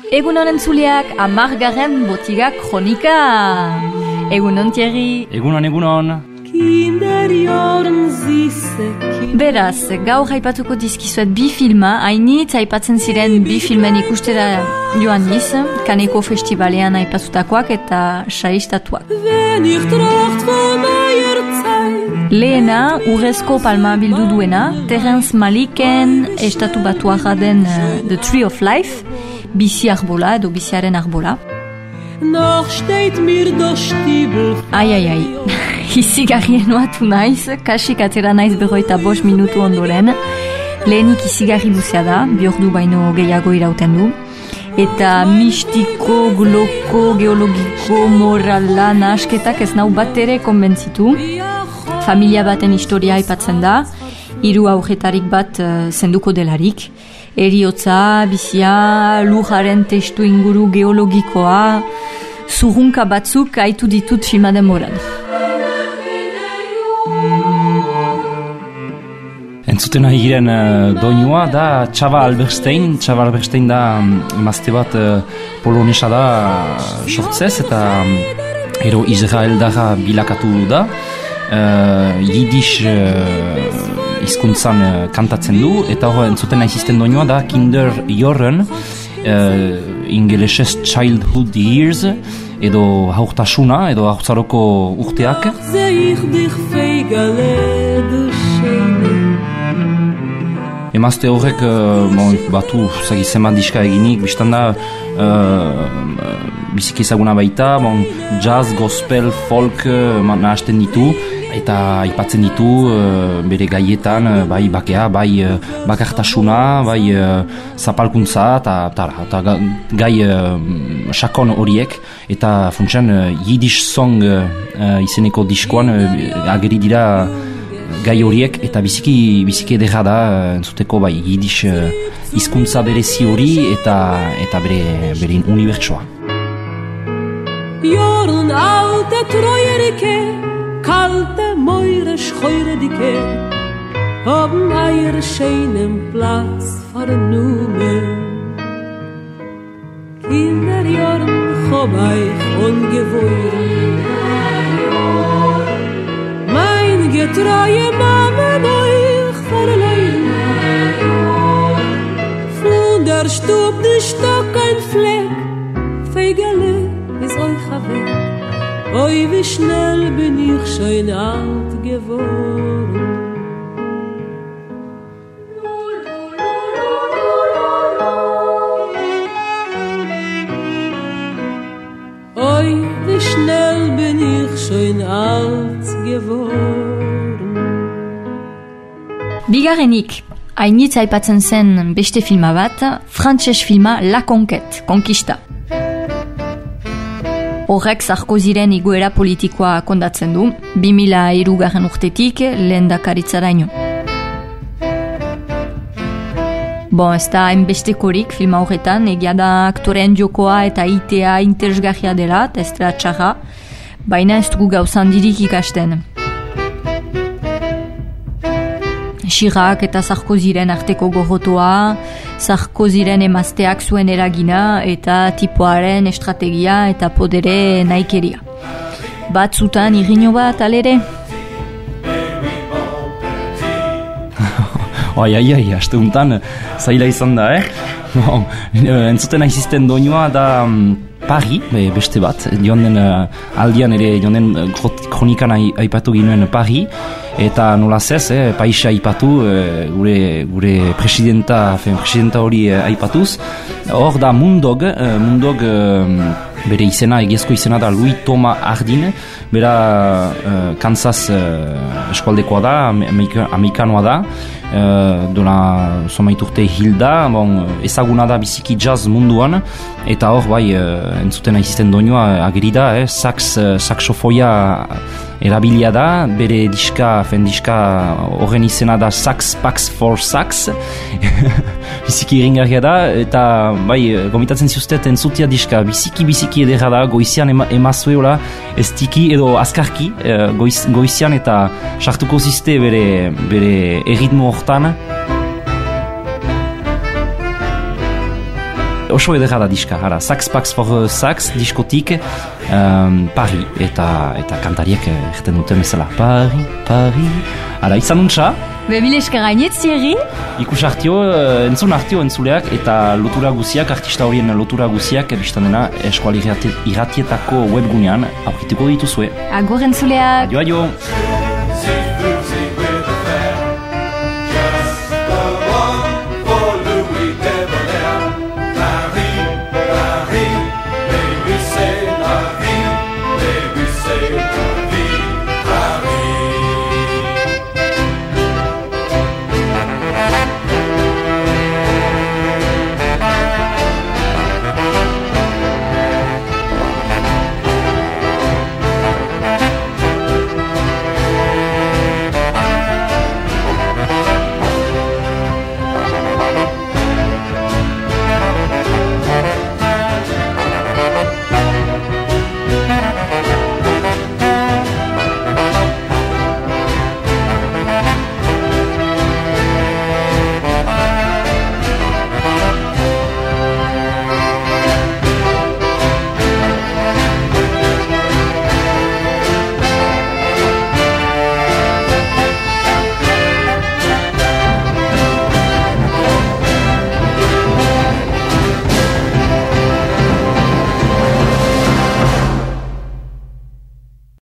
Egunon entzuleak, 10. botiga kronika. Egunon Thierry. Egunon. Beraz, gaur aipatuko dizkizuet bi filma, hainitz aipatzen ziren bi filmen ikustera joan niz, Kaneko Festivalean aipatutakoak eta saistatuak. Lehena, urrezko palma bildu duena, Terrence Malicken estatu batuarra den The Tree of Life, bizi arbola edo biziaren arbola. Ai, izigarrien oatu naiz, kasik atera naiz 45 minutu ondoren. Lehenik izigarri luzea da, 2 ordu baino gehiago irauten du. Eta mistiko, gloko, geologiko, morala, nahasketak ez nau bat ere konbentzitu. Familia baten historia aipatzen da, 3 aurretarik bat zenduko delarik. Heriotza, bizia, lujaren testu inguru geologikoa, zurrunka batzuk aitu ditut filmaden moran. Entzuten nahi giren doinua da Csaba Alberstein. Csaba Alberstein da emazte bat polonesa da sortzez eta ero Israeldarra bilakatu da. Yiddish hizkuntzan kantatzen du eta hor entzuten nahi zisten doinua da Kinderjahren, ingelesez Childhood Years edo haurtasuna edo haurtzaroko urteak. Emazte horrek batu zema diska eginik, biztan da biziki ezaguna baita, jazz, gospel, folk nahasten ditu eta aipatzen ditu bere gaietan, bai bakea, bai bakartasuna, bai zapalkuntza eta gai sakon horiek, eta funtsan Yiddish Song izeneko diskoan ageri dira gai horiek, eta biziki edera da entzuteko bai Yiddish hizkuntza berezi hori eta bere unibertsoa. Jorn alte Trojerike, kalte moire schoire dike, haben eier scheinen Platz vernommen. Kinderjorn hob ich ungewohren, mein getreue Mama euch verleihen. Von der Stub de Stock ein Fleck, Feigele is euch weg. Oi, wie schnell bin ich schon alt geworden. Oi, wie schnell bin ich schon alt geworden. Bigarrenik, hainitz aipatzen zen beste filma bat, frantses filma La Conquête, Konkista. Horrek Sarkozyren igoera politikoa kondatzen du, 2003 urtetik lehendakaritzaraino. Ez da hainbestekorik filma horretan, egia da aktoreen jokoa eta itea interesgarria dela, eta ez dela txarra, baina ez dugu gauzan dirik ikasten. Chirac eta Sarkozyren arteko gorrotoa, Sarkozyren emazteak zuen eragina eta tipoaren estrategia eta podere naikeria. Batzutan irriño bat alere? Ai, aste untan zaila izan da, entzuten aizisten doinua da Paris, beste bat, joan den aldian ere, joan den kronikan aipatu ginuen Paris, eta nola zez, paisa aipatu, gure presidenta hori aipatuz. Hor da Mundog bere izena, egiezko izena da Louis Thomas Hardin, bera Kansas eskualdekoa da, amerikanoa da, dola somaiturte hilda, ezaguna da biziki jazz munduan, eta hor bai entzuten aizisten doinua agerida, saxofoia erabilia da, bere diska horren izena da Sax Pax for Sax, biziki iringarria da, eta bai gomitatzen ziuztet entzutia diska, biziki edera da, goizian emazueola, ez tiki edo azkarki, goizian eta sartuko ziste bere erritmo hortan. oso edera da diska, Sax Pax for Sax diskotik Paris, eta kantariek egiten duten bezala Paris, izan untxa. Mil esker gainetz, Thierry. Ikus entzun artio entzuleak eta lotura guziak, artista horien lotura guziak, biztan dena eskuali irratietako webgunean aurkituko dituzue. Agur entzuleak. Adio.